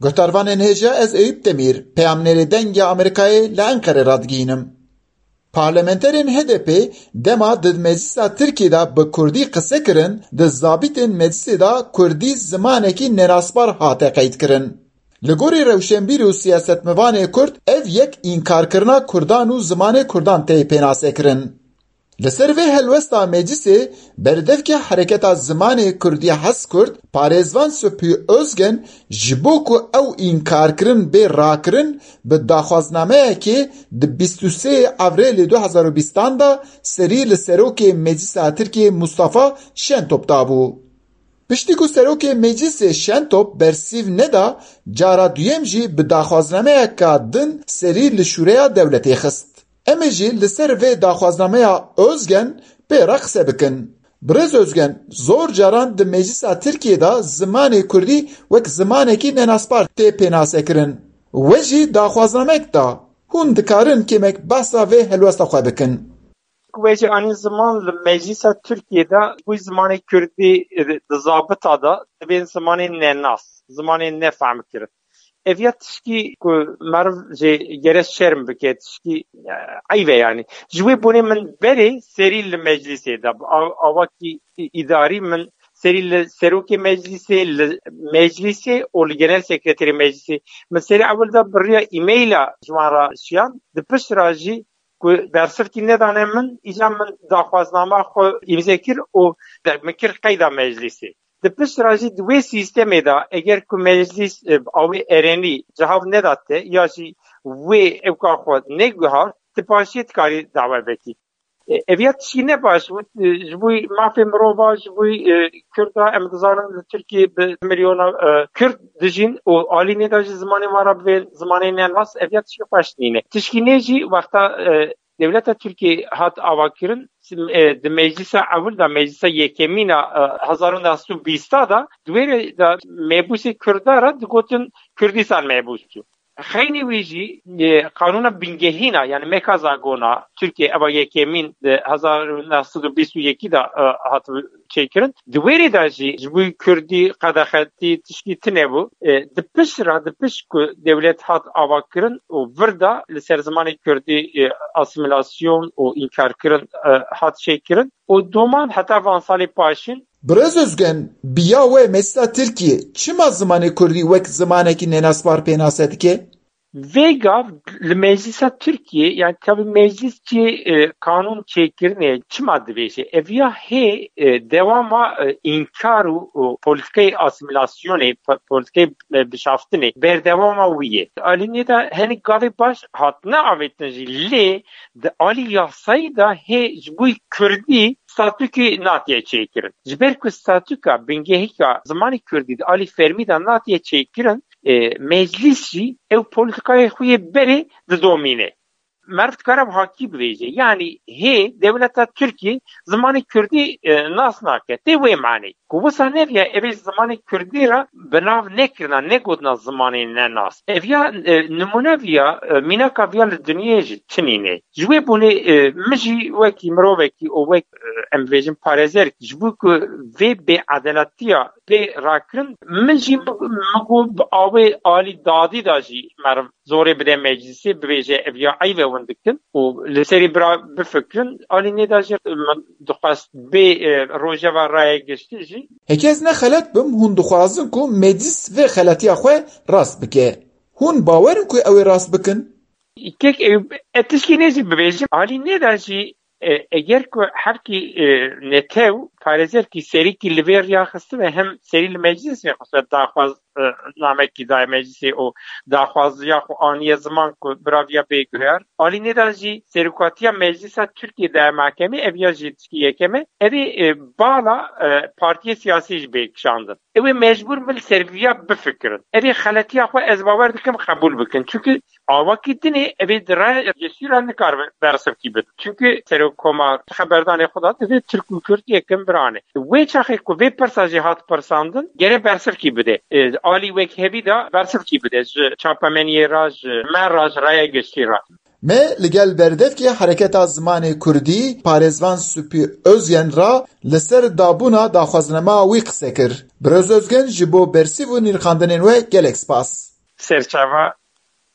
Guhdarvanên hêja ez Eyüp Demîr, peyamnerê dengê Amerîkayê li Enqerê radgihînim. Parlamenterên HDP dema di Meclisa Tirkiyê de bi Kurdî qise kirin, di zabîtên meclisê de Kurdî zimanekî nerasbar hate qeydkirin. Li gorî rewşenbîr û siyasetmevanê Kurd, ev yek înkarkirina Kurdan û zimanê Kurdan tê pênasekirin. Li ser vê helwesta meclisê, berdevke Hereketa Zimanê Kurdî Hezkurd, Parêzvan Supî Özgen ji bo ku ew înkarkirin bê rakirin, bi daxwaznameyekê di 23 Avrêlê 2020 da serî li Serokê Meclisa Tirkiyê Mustafa Şentop dabû. Piştî ku Serokê Meclisê Şentop bersîv neda, cara duyem jî bi daxwaznameyeka din serî li Şûreya Dewletê xist. Em ê jî li ser vê daxwaznameya Özgen pêra qise bikin. Birêz Özgen zor caran di Meclisa Tirkiyê de zimanê Kurdî wek zimanekî nenasbar tê pênasekirin. We jî daxwaznamek da. Hûn dikarin kêmek behsa vê helwesta xwe bikin. Wê jî anî ziman li Meclisa Tirkiyê'de bu zimanê Kurdî di zabita da divên zimanê nenas, zimanê nefehmkirin. Ev ya tişkî ku meriv jê gere şerm bike, tişkî eyve yani. Ji wê bonê min berê serî li meclisê de awakî îdarî min serî li Serokê Meclisê, li meclisê û li genel sekreterê meclisê min serî ewil da biriya îmeyla ji wan re şiyan, di piştre jî ku bersivkî nedane min, îca min daxwaznama xwe îmze kir û min kir qeyda meclisê. Di piştre jî di wê sîstemê de eger ku meclis awê erenî cihav nedate ya jî wê evka xwe negihar, ti paşiyê tikarî dawe vekî. Ev ya tişkî ne baş ji bo mafê mirova, ji bo Kurda em dizanin li Tirkiyê bi milyona Kurd dijîn û alî neda jî zimanê wan re bivê zimanê nenas, ev ya tişkî xweş nîne. Tişkî nê jî wexta Devleta Tirkiye hat avakirin di meclisa evvel da meclisa yekemîna 1920 da duwêrê da mebûsê Kurda re digotin Kurdistan mebûsçû. Xeynî wî jî kanûna bingehîna yani mekazagona Türkiye eva yekemîn 1921 da hat çêkirin. Duwêrê da jî ji bo Kurdî qedexetî tişkî tune bû. Di piş ku devlet hat avakirin û vir da li ser zimanê Kurdî asimilasyon û înkarkirin hat çêkirin û doman heta van salê paşîn Birêz Özgen, biya we Meclisa Tirkiyê çima zimanê Kurdî wek zimanekî nenasbar pênase dike? Vêgav li Meclisa Tirkiye yani tabii meclisçi kanun çêkirine çima dibêje. Ev ya hê dewama înkar û politikayê asimilasyonê, politikayê bişaftinê berdewama wî ye. Alînê de henî gavê baş hatine avêtin jî lê di alî yasayî da hê ji bo Kurdî statûkê natiye çêkirin. Ji ber ku statûka bingehîka zimanê Kurdî di alî fermî da natiye çêkirin, meclis jî ew politikayê xwe yê berê didomîne. Mert karev hakî bibêje. Yani hê devleta Tirkiye zimanê Kurdî nas nake. Tê wê manê. Ku wisa neviya ev ê zimanê Kurdî re binav nekirina, negotina zimanê nenas. Ev ya nimûne viya mînaka viya li dunyayê jî tinîne. Ji wê bonê min jî wekî mirovekî û wek em bêjin parêzerek ji bo ku vê bêadaletiya pê rakirin min jî migo bi awê alî dadî da jî meriv zorê bide meclisê bibêje ev ya eyve wan dikin û li serî bifikirin alî nêda jî min dixwest bê rojeva raya giştî jî Hekez ne xelet bim hûn dixwazin ku meclis vê xeletiya xwe rast bike. Hûn bawerin ku ew ê rast bikin? Kek tişkî nê jî bibêjim alî nêda jî eger ku herkî netew parêzerkî serîkî li vê riya xiste ve hem serî li meclisê xiste daxwaz namekî dayê meclisê û daxwaziya xwe aniye ziman ku biraviya bêguher alî nêda jî serokatiya meclisa Tirkiye de mahkemê ev ya jî tişkî yekeme evê bala partiyê siyasî jî bêkişandin. Ew ê mecbûr bin serviya bifikirin. Evê xeletiya xwe ez bawer dikim qebûl bikin. Çünkü awakî dinê evê di raya cesîra nikar bersivkî bidin. Çünkü serokoma xeberdanê xwe da divê Tirk û Kurd yekin birane. Wê çaxê ku vê pirsa jî hat pirsandin gere bersivkî bide. Alî wek hevî da bersivkî bide ji çapemeniyê ra ji me ra ji raya geştî ra. Me li gel berdevkê Hereketa Zimanê Kurdî Parêzvan Supî Özgen ra li ser dabûna daxwazinema wî qise kir. Birêz Özgen ji bo bersîv û nîrxandinên we gelek spas. serçava